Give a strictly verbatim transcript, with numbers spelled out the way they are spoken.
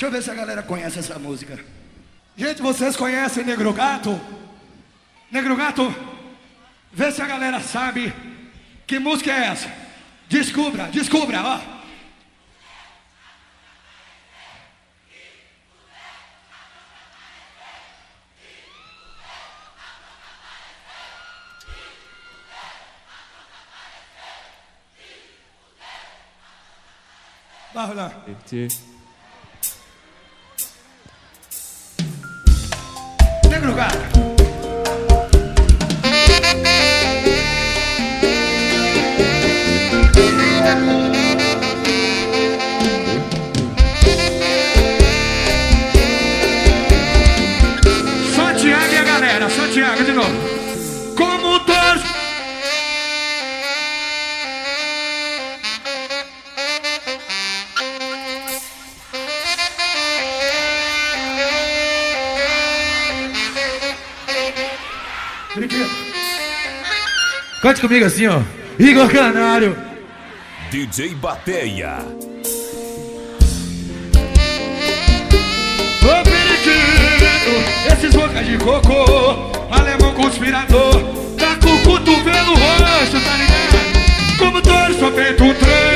Deixa eu ver se a galera conhece essa música. Gente, vocês conhecem Negro Gato? Negro Gato? Vê se a galera sabe que música é essa. Descubra, descubra, ó. Vai rolar. Negro Gato. Santiago e a galera, Santiago de novo. Como todos. Cante comigo assim, ó. Igor Canário. D J Bateia. Ô periquito, esses bocas de cocô, alemão conspirador, tá com o cotovelo roxo, tá ligado? Como torce, só feito um trem.